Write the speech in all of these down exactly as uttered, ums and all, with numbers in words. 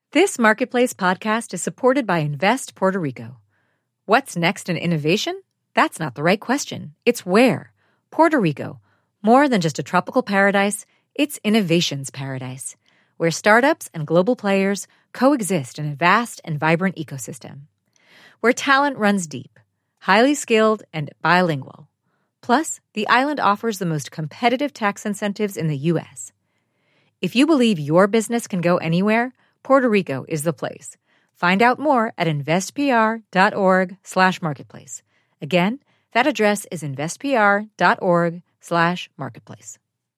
This Marketplace podcast is supported by Invest Puerto Rico. What's next in innovation? That's not the right question. It's where. Puerto Rico. More than just a tropical paradise, it's innovation's paradise, where startups and global players coexist in a vast and vibrant ecosystem. Where talent runs deep, highly skilled, and bilingual. Plus, the island offers the most competitive tax incentives in the U S. If you believe your business can go anywhere, Puerto Rico is the place. Find out more at investpr.org slash marketplace. Again, that address is investpr.org slash marketplace.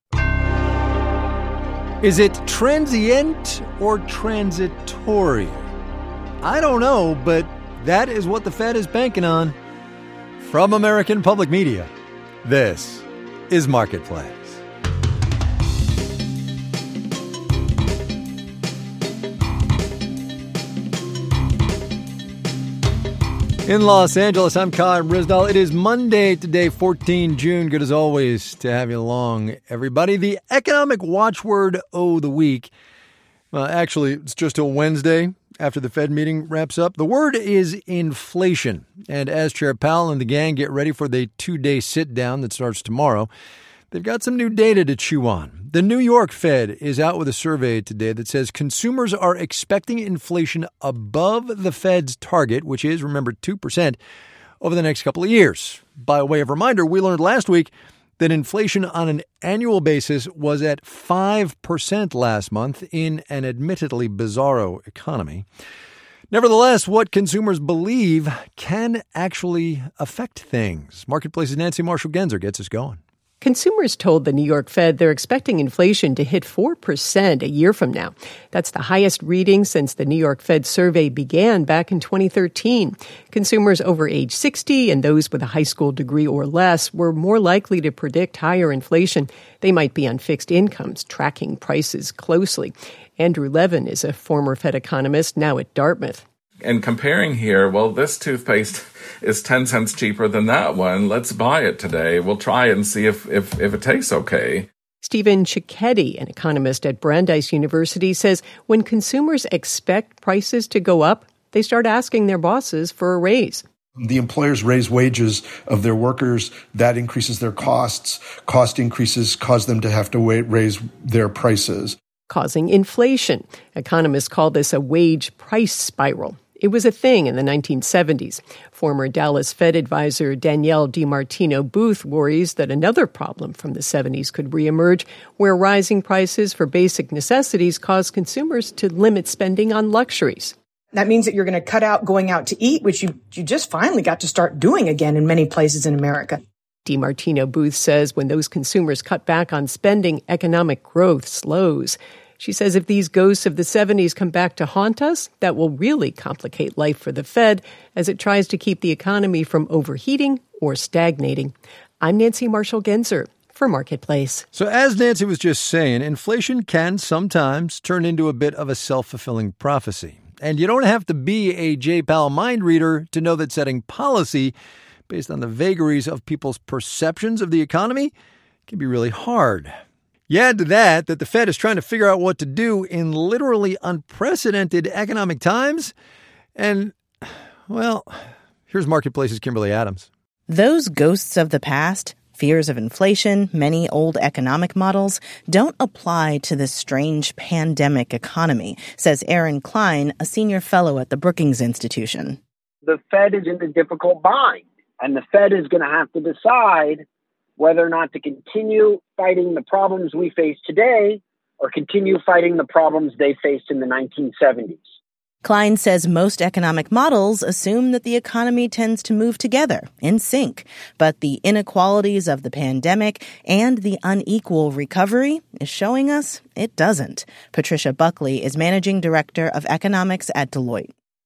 Is it transient or transitory? I don't know, but that is what the Fed is banking on. From American Public Media, this is Marketplace. In Los Angeles, I'm Kyle Brisdall. It is Monday today, the fourteenth of June. Good as always to have you along, everybody. The economic watchword of the week. Well, actually, it's just till Wednesday after the Fed meeting wraps up. The word is inflation. And as Chair Powell and the gang get ready for the two-day sit-down that starts tomorrow, they've got some new data to chew on. The New York Fed is out with a survey today that says consumers are expecting inflation above the Fed's target, which is, remember, two percent, over the next couple of years. By way of reminder, we learned last week that inflation on an annual basis was at five percent last month in an admittedly bizarro economy. Nevertheless, what consumers believe can actually affect things. Marketplace's Nancy Marshall-Genzer gets us going. Consumers told the New York Fed they're expecting inflation to hit four percent a year from now. That's the highest reading since the New York Fed survey began back in twenty thirteen. Consumers over age sixty and those with a high school degree or less were more likely to predict higher inflation. They might be on fixed incomes, tracking prices closely. Andrew Levin is a former Fed economist, now at Dartmouth. And comparing here, well, this toothpaste is ten cents cheaper than that one. Let's buy it today. We'll try it and see if, if, if it tastes okay. Stephen Cicchetti, an economist at Brandeis University, says when consumers expect prices to go up, they start asking their bosses for a raise. The employers raise wages of their workers. That increases their costs. Cost increases cause them to have to raise their prices, causing inflation. Economists call this a wage price spiral. It was a thing in the nineteen seventies. Former Dallas Fed advisor Danielle DiMartino Booth worries that another problem from the seventies could reemerge, where rising prices for basic necessities cause consumers to limit spending on luxuries. That means that you're going to cut out going out to eat, which you, you just finally got to start doing again in many places in America. DiMartino Booth says when those consumers cut back on spending, economic growth slows. She says if these ghosts of the seventies come back to haunt us, that will really complicate life for the Fed as it tries to keep the economy from overheating or stagnating. I'm Nancy Marshall-Genzer for Marketplace. So as Nancy was just saying, inflation can sometimes turn into a bit of a self-fulfilling prophecy. And you don't have to be a Jay Powell mind reader to know that setting policy based on the vagaries of people's perceptions of the economy can be really hard. You add to that that the Fed is trying to figure out what to do in literally unprecedented economic times. And, well, here's Marketplace's Kimberly Adams. Those ghosts of the past, fears of inflation, many old economic models, don't apply to this strange pandemic economy, says Aaron Klein, a senior fellow at the Brookings Institution. The Fed is in a difficult bind, and the Fed is going to have to decide whether or not to continue fighting the problems we face today or continue fighting the problems they faced in the nineteen seventies. Klein says most economic models assume that the economy tends to move together, in sync. But the inequalities of the pandemic and the unequal recovery is showing us it doesn't. Patricia Buckley is managing director of economics at Deloitte.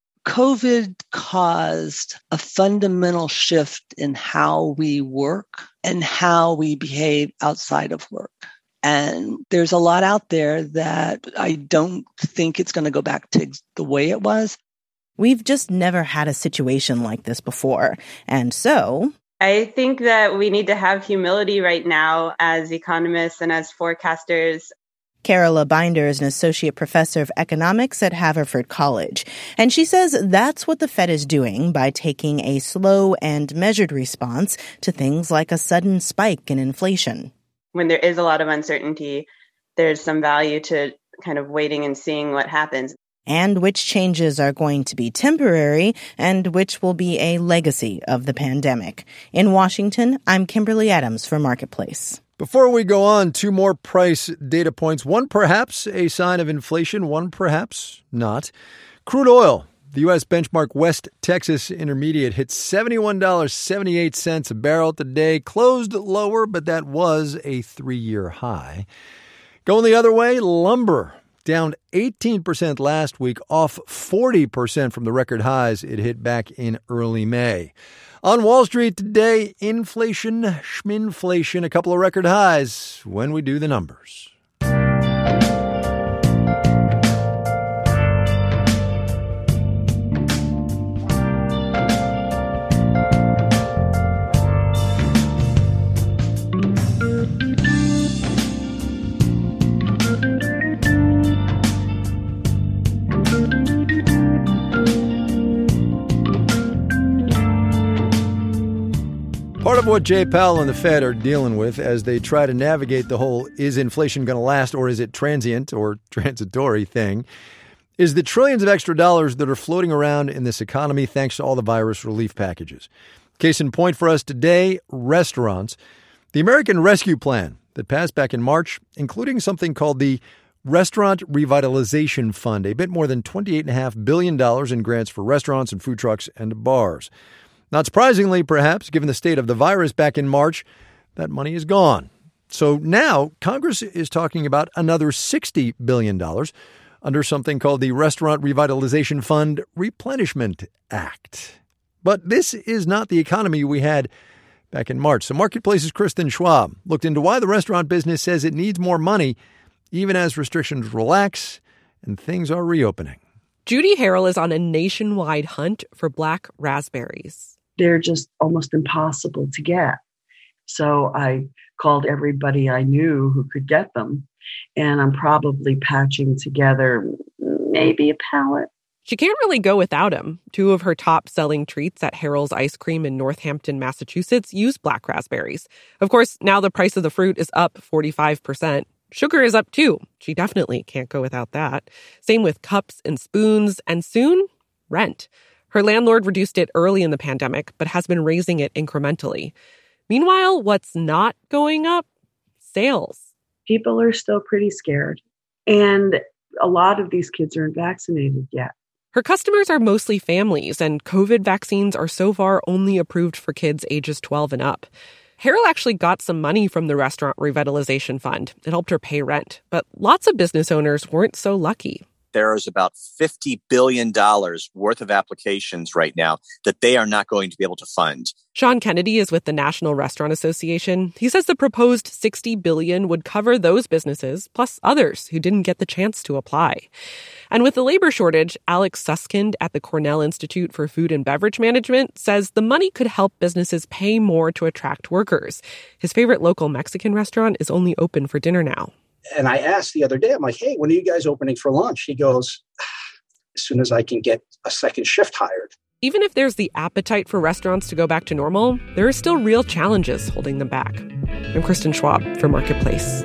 COVID caused a fundamental shift in how we work and how we behave outside of work. And there's a lot out there that I don't think it's going to go back to the way it was. We've just never had a situation like this before. And so I think that we need to have humility right now as economists and as forecasters. Carola Binder is an associate professor of economics at Haverford College, and she says that's what the Fed is doing by taking a slow and measured response to things like a sudden spike in inflation. When there is a lot of uncertainty, there's some value to kind of waiting and seeing what happens. And which changes are going to be temporary and which will be a legacy of the pandemic. In Washington, I'm Kimberly Adams for Marketplace. Before we go on, two more price data points. One perhaps a sign of inflation, one perhaps not. Crude oil. The U S benchmark West Texas Intermediate hit seventy-one dollars and seventy-eight cents a barrel today. Closed lower, but that was a three-year high. Going the other way, lumber down eighteen percent last week, off forty percent from the record highs it hit back in early May. On Wall Street today, inflation, schminflation, a couple of record highs when we do the numbers. Part of what Jay Powell and the Fed are dealing with as they try to navigate the whole is inflation going to last or is it transient or transitory thing is the trillions of extra dollars that are floating around in this economy thanks to all the virus relief packages. Case in point for us today, restaurants. The American Rescue Plan that passed back in March, including something called the Restaurant Revitalization Fund, a bit more than twenty-eight point five billion dollars in grants for restaurants and food trucks and bars. Not surprisingly, perhaps, given the state of the virus back in March, that money is gone. So now Congress is talking about another sixty billion dollars under something called the Restaurant Revitalization Fund Replenishment Act. But this is not the economy we had back in March. So Marketplace's Kristen Schwab looked into why the restaurant business says it needs more money, even as restrictions relax and things are reopening. Judy Harrell is on a nationwide hunt for black raspberries. They're just almost impossible to get. So I called everybody I knew who could get them, and I'm probably patching together maybe a pallet. She can't really go without them. Two of her top-selling treats at Harrell's Ice Cream in Northampton, Massachusetts use black raspberries. Of course, now the price of the fruit is up forty-five percent. Sugar is up too. She definitely can't go without that. Same with cups and spoons, and soon, rent. Her landlord reduced it early in the pandemic, but has been raising it incrementally. Meanwhile, what's not going up? Sales. People are still pretty scared, and a lot of these kids aren't vaccinated yet. Her customers are mostly families, and COVID vaccines are so far only approved for kids ages twelve and up. Harrell actually got some money from the Restaurant Revitalization Fund. It helped her pay rent. But lots of business owners weren't so lucky. There is about fifty billion dollars worth of applications right now that they are not going to be able to fund. Sean Kennedy is with the National Restaurant Association. He says the proposed sixty billion dollars would cover those businesses, plus others who didn't get the chance to apply. And with the labor shortage, Alex Suskind at the Cornell Institute for Food and Beverage Management says the money could help businesses pay more to attract workers. His favorite local Mexican restaurant is only open for dinner now. And I asked the other day, I'm like, hey, when are you guys opening for lunch? He goes, as soon as I can get a second shift hired. Even if there's the appetite for restaurants to go back to normal, there are still real challenges holding them back. I'm Kristen Schwab for Marketplace.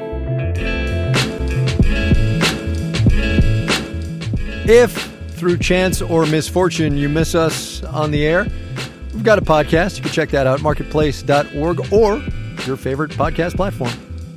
If, through chance or misfortune, you miss us on the air, we've got a podcast. You can check that out, marketplace dot org, or your favorite podcast platform.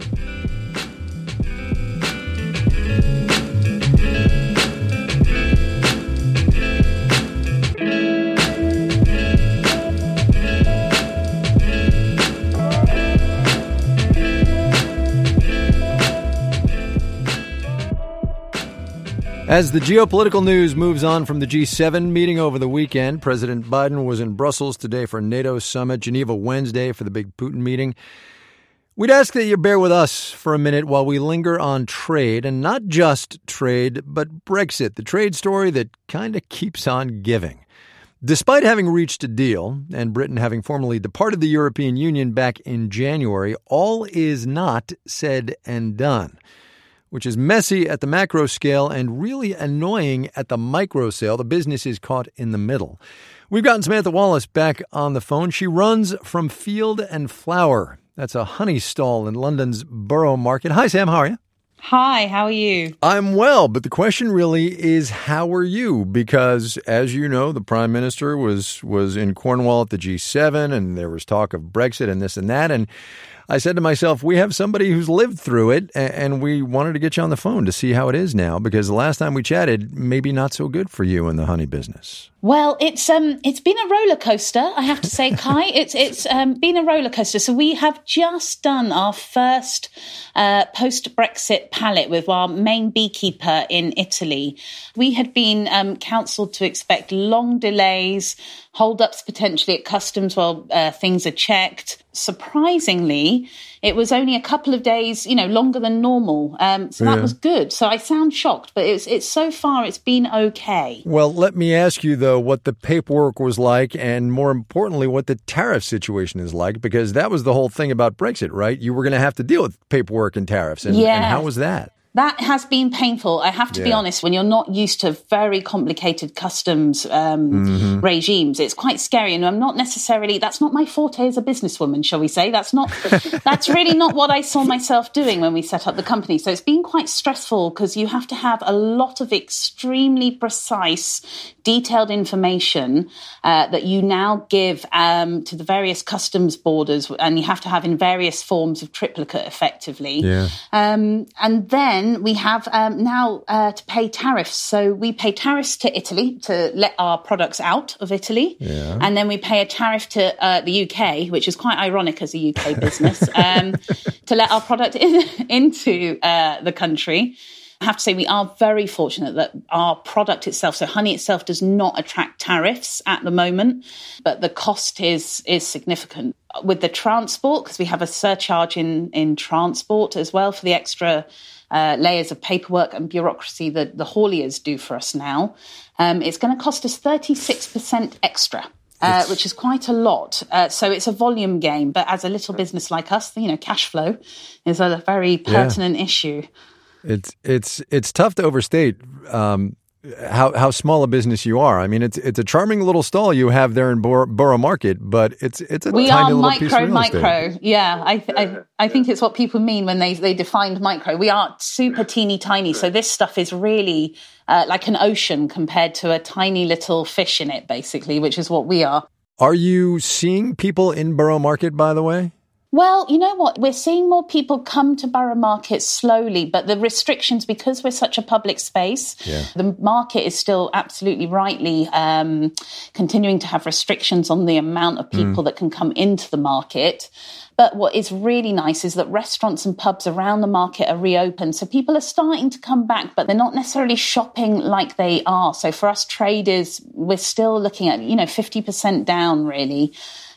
As the geopolitical news moves on from the G seven meeting over the weekend, President Biden was in Brussels today for a NATO summit, Geneva Wednesday for the big Putin meeting. We'd ask that you bear with us for a minute while we linger on trade, and not just trade, but Brexit, the trade story that kind of keeps on giving. Despite having reached a deal and Britain having formally departed the European Union back in January, all is not said and done. which is messy at the macro scale and really annoying at the micro scale. The business is caught in the middle. We've gotten Samantha Wallace back on the phone. She runs From Field and Flower. That's a honey stall in London's Borough Market. Hi, Sam. How are you? Hi, how are you? I'm well, but the question really is, how are you? Because, as you know, the Prime Minister was was in Cornwall at the G seven, and there was talk of Brexit and this and that, and I said to myself, we have somebody who's lived through it, and we wanted to get you on the phone to see how it is now, because the last time we chatted, maybe not so good for you in the honey business. Well, it's um, it's been a roller coaster, I have to say, Kai. It's it's um, been a roller coaster. So we have just done our first uh, post-Brexit pallet with our main beekeeper in Italy. We had been um, counselled to expect long delays, hold-ups potentially at customs while uh, things are checked. Surprisingly, it was only a couple of days, you know, longer than normal. Um, so that Yeah. was good. So I sound shocked, but it's it's so far it's been okay. Well, let me ask you, though, what the paperwork was like, and more importantly, what the tariff situation is like, because that was the whole thing about Brexit, right? You were going to have to deal with paperwork and tariffs. And, Yeah. and how was that? That has been painful. I have to be Yeah. honest, when you're not used to very complicated customs um, Mhm. regimes, it's quite scary. And I'm not necessarily, that's not my forte as a businesswoman, shall we say. That's not, that's really not what I saw myself doing when we set up the company. So it's been quite stressful because you have to have a lot of extremely precise, detailed information uh, that you now give um, to the various customs borders, and you have to have in various forms of triplicate effectively. Yeah. Um, and then we have um, now uh, to pay tariffs. So we pay tariffs to Italy to let our products out of Italy. Yeah. And then we pay a tariff to uh, the U K, which is quite ironic as a U K business, um, to let our product in, into uh, the country. I have to say we are very fortunate that our product itself, so honey itself, does not attract tariffs at the moment, but the cost is is significant. With the transport, because we have a surcharge in, in transport as well for the extra uh, layers of paperwork and bureaucracy that the hauliers do for us now, um, it's going to cost us thirty-six percent extra. Uh, which is quite a lot. Uh, so it's a volume game. But as a little business like us, you know, cash flow is a very pertinent yeah. issue. It's it's it's tough to overstate um, how how small a business you are. I mean, it's it's a charming little stall you have there in Bor- Borough Market, but it's it's a we tiny are little micro, piece of real micro. estate. Yeah, I, th- I I think it's what people mean when they they defined micro. We are super teeny tiny, so this stuff is really uh, like an ocean compared to a tiny little fish in it, basically, which is what we are. Are you seeing people in Borough Market, by the way? Well, you know what? We're seeing more people come to Borough Market slowly, but the restrictions, because we're such a public space, yeah. the market is still absolutely rightly um, continuing to have restrictions on the amount of people mm. that can come into the market. But what is really nice is that restaurants and pubs around the market are reopened. So people are starting to come back, but they're not necessarily shopping like they are. So for us traders, we're still looking at, you know, fifty percent down, really.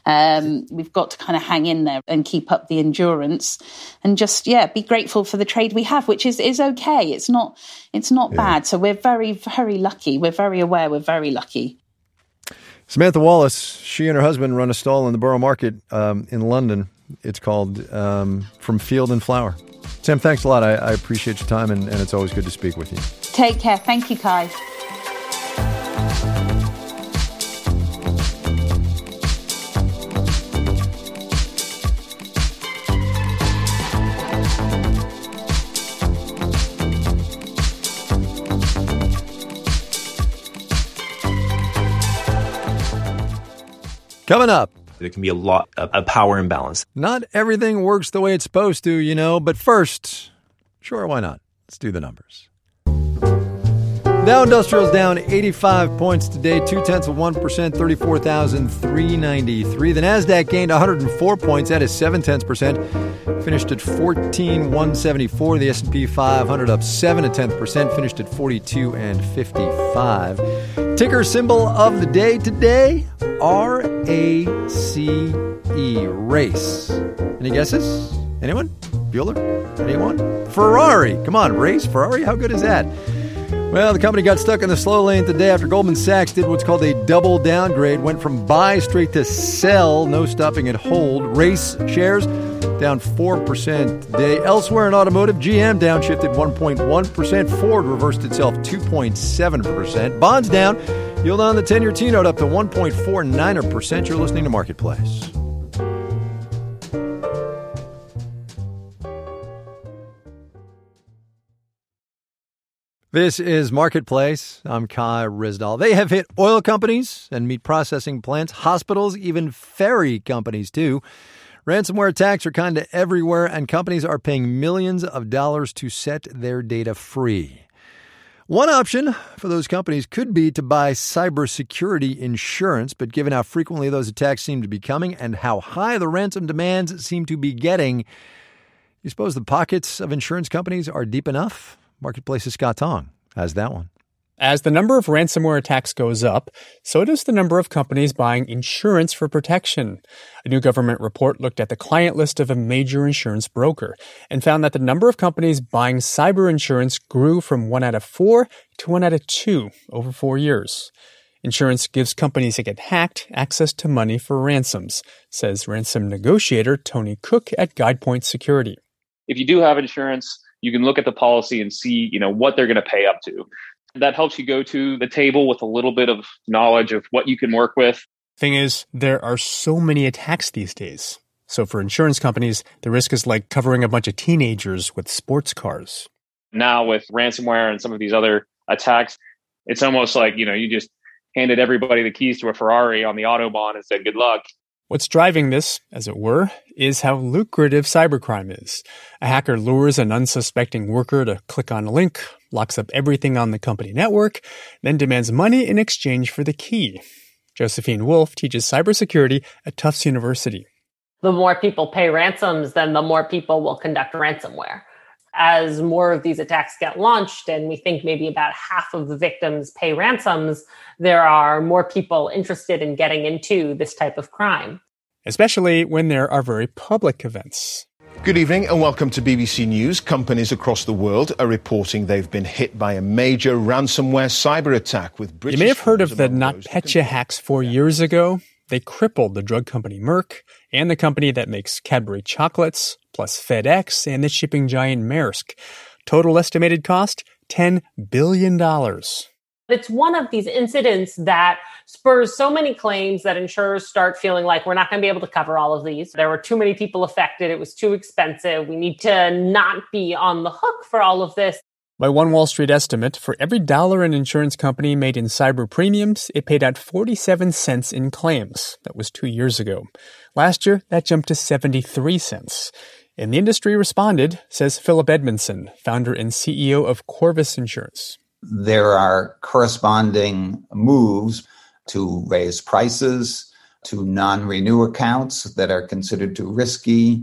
Um, we've got to kind of hang in there and keep up the endurance and just, yeah, be grateful for the trade we have, which is, is okay. It's not, it's not yeah. bad. So we're very, very lucky. We're very aware. We're very lucky. Samantha Wallace, she and her husband run a stall in the Borough Market um, in London. It's called um, From Field and Flower. Sam, thanks a lot. I, I appreciate your time, and, and it's always good to speak with you. Take care. Thank you, Kai. Coming up. There can be a lot of a power imbalance. Not everything works the way it's supposed to, you know, but first, sure, why not? Let's do the numbers. Dow Industrial's down eighty-five points today, two-tenths of one percent, thirty-four thousand three hundred ninety-three. The NASDAQ gained one hundred four points, that is seven-tenths percent, finished at fourteen thousand one hundred seventy-four. The S and P five hundred up seven-tenths percent, finished at forty-two and fifty-five. Ticker symbol of the day today, R A C E, race. Any guesses? Anyone? Bueller? Anyone? Ferrari. Come on, race, Ferrari, how good is that? Well, the company got stuck in the slow lane today after Goldman Sachs did what's called a double downgrade, went from buy straight to sell, no stopping at hold. Race shares down four percent today. Elsewhere in automotive, G M downshifted one point one percent. Ford reversed itself two point seven percent. Bonds down. Yield on the ten-year T-note up to one point four nine percent. You're listening to Marketplace. This is Marketplace. I'm Kai Ryssdal. They have hit oil companies and meat processing plants, hospitals, even ferry companies, too. Ransomware attacks are kind of everywhere, and companies are paying millions of dollars to set their data free. One option for those companies could be to buy cybersecurity insurance, but given how frequently those attacks seem to be coming and how high the ransom demands seem to be getting, you suppose the pockets of insurance companies are deep enough? Marketplace's Scott Tong has that one. As the number of ransomware attacks goes up, so does the number of companies buying insurance for protection. A new government report looked at the client list of a major insurance broker and found that the number of companies buying cyber insurance grew from one out of four to one out of two over four years. Insurance gives companies that get hacked access to money for ransoms, says ransom negotiator Tony Cook at GuidePoint Security. If you do have insurance, you can look at the policy and see, you know, what they're going to pay up to. That helps you go to the table with a little bit of knowledge of what you can work with. Thing is, there are so many attacks these days. So for insurance companies, the risk is like covering a bunch of teenagers with sports cars. Now with ransomware and some of these other attacks, it's almost like, you know, you just handed everybody the keys to a Ferrari on the Autobahn and said, good luck. What's driving this, as it were, is how lucrative cybercrime is. A hacker lures an unsuspecting worker to click on a link, locks up everything on the company network, then demands money in exchange for the key. Josephine Wolf teaches cybersecurity at Tufts University. The more people pay ransoms, then the more people will conduct ransomware. As more of these attacks get launched, and we think maybe about half of the victims pay ransoms, there are more people interested in getting into this type of crime. Especially when there are very public events. Good evening and welcome to B B C News. Companies across the world are reporting they've been hit by a major ransomware cyber attack with British. You may have heard of the NotPetya hacks four years ago. They crippled the drug company Merck and the company that makes Cadbury chocolates, plus FedEx and the shipping giant Maersk. Total estimated cost, ten billion dollars. It's one of these incidents that spurs so many claims that insurers start feeling like we're not going to be able to cover all of these. There were too many people affected. It was too expensive. We need to not be on the hook for all of this. By one Wall Street estimate, for every dollar an insurance company made in cyber premiums, it paid out forty-seven cents in claims. That was two years ago. Last year, that jumped to seventy-three cents. And the industry responded, says Philip Edmondson, founder and C E O of Corvus Insurance. There are corresponding moves to raise prices, to non-renew accounts that are considered too risky,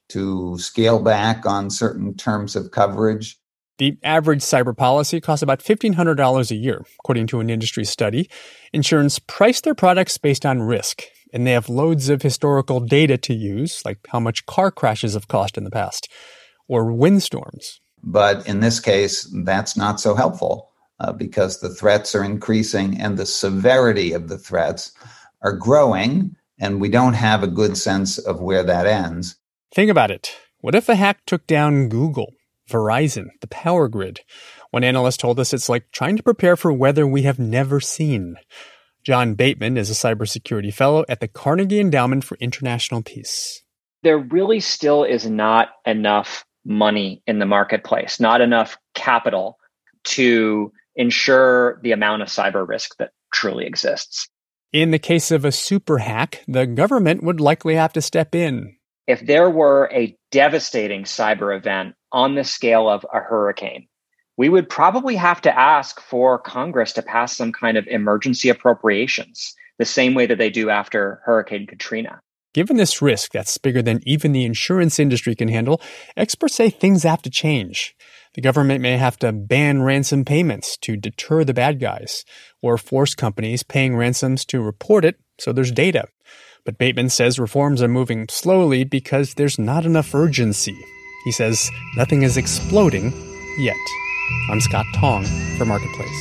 to scale back on certain terms of coverage. The average cyber policy costs about fifteen hundred dollars a year, according to an industry study. Insurance price their products based on risk, and they have loads of historical data to use, like how much car crashes have cost in the past, or windstorms. But in this case, that's not so helpful uh, because the threats are increasing and the severity of the threats are growing, and we don't have a good sense of where that ends. Think about it. What if a hack took down Google, Verizon, the power grid? One analyst told us it's like trying to prepare for weather we have never seen. John Bateman is a cybersecurity fellow at the Carnegie Endowment for International Peace. There really still is not enough money in the marketplace, not enough capital to ensure the amount of cyber risk that truly exists. In the case of a super hack, the government would likely have to step in. If there were a devastating cyber event on the scale of a hurricane, we would probably have to ask for Congress to pass some kind of emergency appropriations, the same way that they do after Hurricane Katrina. Given this risk that's bigger than even the insurance industry can handle, experts say things have to change. The government may have to ban ransom payments to deter the bad guys, or force companies paying ransoms to report it so there's data. But Bateman says reforms are moving slowly because there's not enough urgency. He says nothing is exploding yet. I'm Scott Tong for Marketplace.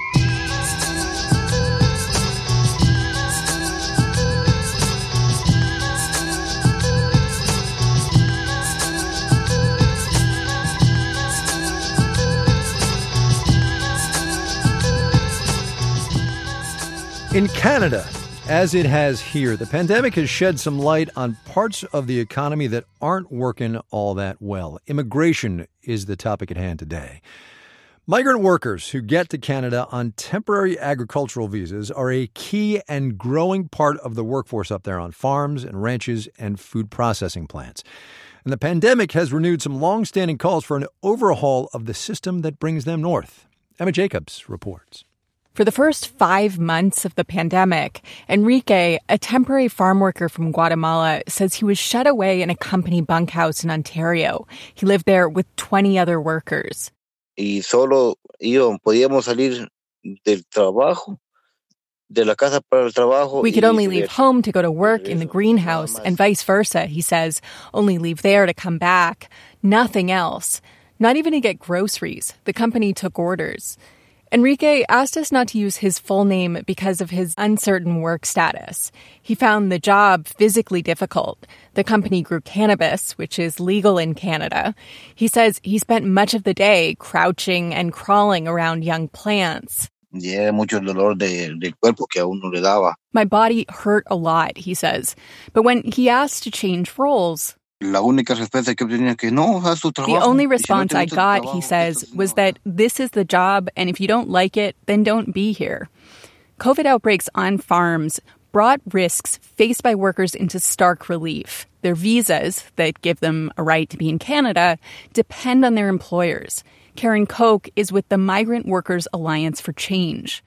In Canada, as it has here, the pandemic has shed some light on parts of the economy that aren't working all that well. Immigration is the topic at hand today. Migrant workers who get to Canada on temporary agricultural visas are a key and growing part of the workforce up there on farms and ranches and food processing plants. And the pandemic has renewed some long-standing calls for an overhaul of the system that brings them north. Emma Jacobs reports. For the first five months of the pandemic, Enrique, a temporary farm worker from Guatemala, says he was shut away in a company bunkhouse in Ontario. He lived there with twenty other workers. Y solo íbamos, podíamos salir del trabajo, de la casa para el trabajo. We could only leave home to go to work in the greenhouse and vice versa, he says. Only leave there to come back. Nothing else. Not even to get groceries. The company took orders. Enrique asked us not to use his full name because of his uncertain work status. He found the job physically difficult. The company grew cannabis, which is legal in Canada. He says he spent much of the day crouching and crawling around young plants. Yeah, mucho dolor de, de cuerpo que a uno le daba. My body hurt a lot, he says. But when he asked to change roles, La única respuesta que tenía que no, haz tu trabajo. The only response I got, he says, was that this is the job, and if you don't like it, then don't be here. COVID outbreaks on farms brought risks faced by workers into stark relief. Their visas, that give them a right to be in Canada, depend on their employers. Karen Koch is with the Migrant Workers Alliance for Change.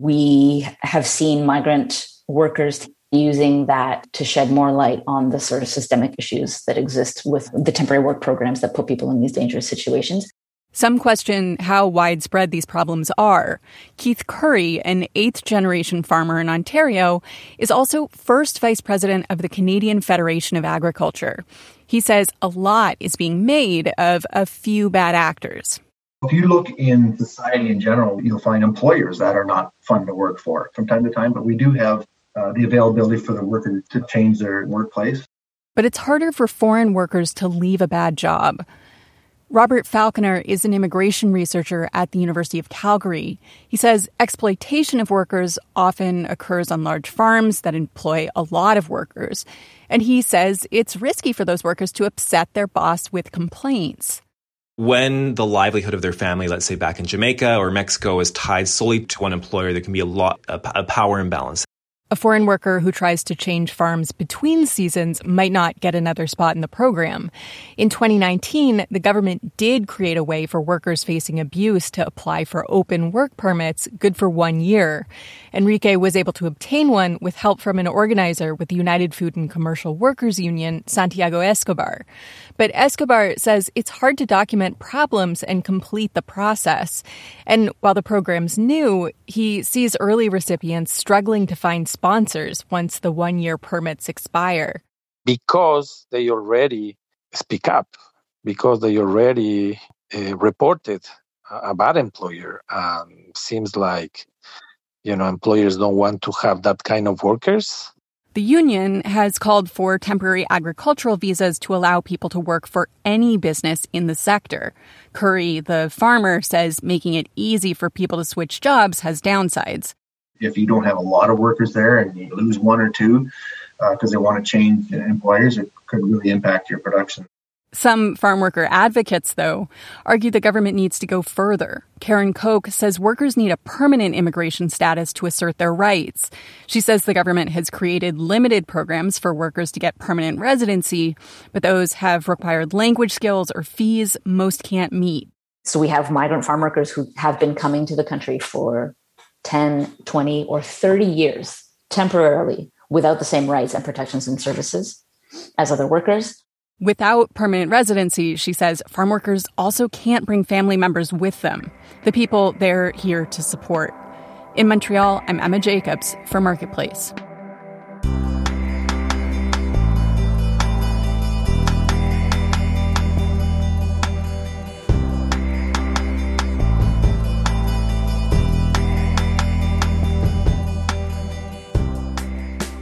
We have seen migrant workers using that to shed more light on the sort of systemic issues that exist with the temporary work programs that put people in these dangerous situations. Some question how widespread these problems are. Keith Curry, an eighth-generation farmer in Ontario, is also first vice president of the Canadian Federation of Agriculture. He says a lot is being made of a few bad actors. If you look in society in general, you'll find employers that are not fun to work for from time to time, but we do have Uh, the availability for the worker to change their workplace. But it's harder for foreign workers to leave a bad job. Robert Falconer is an immigration researcher at the University of Calgary. He says exploitation of workers often occurs on large farms that employ a lot of workers. And he says it's risky for those workers to upset their boss with complaints. When the livelihood of their family, let's say back in Jamaica or Mexico, is tied solely to one employer, there can be a lot a, a power imbalance. A foreign worker who tries to change farms between seasons might not get another spot in the program. In twenty nineteen, the government did create a way for workers facing abuse to apply for open work permits, good for one year. Enrique was able to obtain one with help from an organizer with the United Food and Commercial Workers Union, Santiago Escobar. But Escobar says it's hard to document problems and complete the process. And while the program's new, he sees early recipients struggling to find sponsors once the one-year permits expire. Because they already speak up, because they already uh, reported a bad employer. Um, seems like, you know, employers don't want to have that kind of workers. The union has called for temporary agricultural visas to allow people to work for any business in the sector. Curry, the farmer, says making it easy for people to switch jobs has downsides. If you don't have a lot of workers there and you lose one or two because uh, they want to change employers, it could really impact your production. Some farm worker advocates, though, argue the government needs to go further. Karen Koch says workers need a permanent immigration status to assert their rights. She says the government has created limited programs for workers to get permanent residency, but those have required language skills or fees most can't meet. So we have migrant farm workers who have been coming to the country for ten, twenty, or thirty years temporarily without the same rights and protections and services as other workers. Without permanent residency, she says, farm workers also can't bring family members with them, the people they're here to support. In Montreal, I'm Emma Jacobs for Marketplace.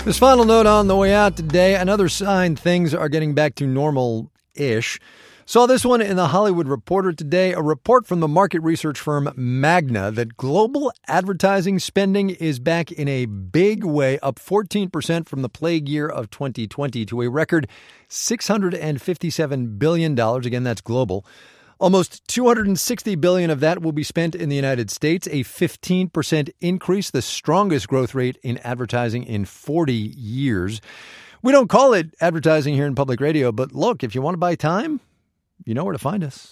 This final note on the way out today, another sign things are getting back to normal-ish. Saw this one in the Hollywood Reporter today, a report from the market research firm Magna that global advertising spending is back in a big way, up fourteen percent from the plague year of twenty twenty to a record six hundred fifty-seven billion dollars. Again, that's global. Almost two hundred sixty billion dollars of that will be spent in the United States, a fifteen percent increase, the strongest growth rate in advertising in forty years. We don't call it advertising here in public radio, but look, if you want to buy time, you know where to find us.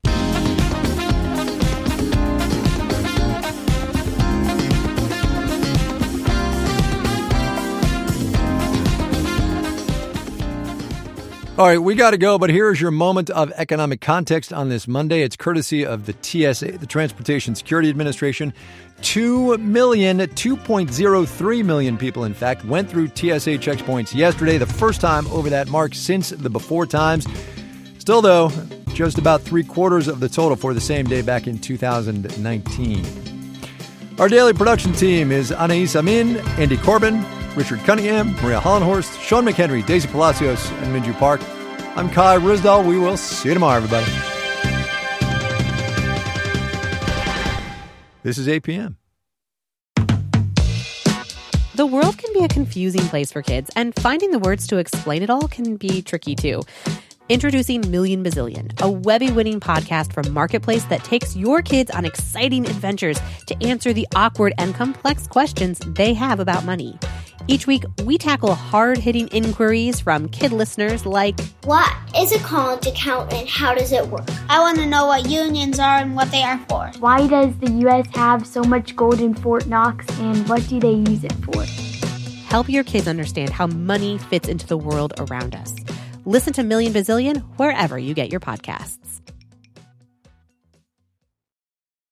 All right, we got to go, but here's your moment of economic context on this Monday. It's courtesy of the T S A, the Transportation Security Administration. Two million, two point oh three million people, in fact, went through T S A checkpoints yesterday, the first time over that mark since the before times. Still, though, just about three quarters of the total for the same day back in two thousand nineteen. Our daily production team is Anais Amin, Andy Corbin, Richard Cunningham, Maria Hollenhorst, Sean McHenry, Daisy Palacios, and Minju Park. I'm Kai Ryssdal. We will see you tomorrow, everybody. This is eight p.m. The world can be a confusing place for kids, and finding the words to explain it all can be tricky, too. Introducing Million Bazillion, a Webby-winning podcast from Marketplace that takes your kids on exciting adventures to answer the awkward and complex questions they have about money. Each week, we tackle hard-hitting inquiries from kid listeners like, what is a college account and how does it work? I want to know what unions are and what they are for. Why does the U S have so much gold in Fort Knox and what do they use it for? Help your kids understand how money fits into the world around us. Listen to Million Bazillion wherever you get your podcasts.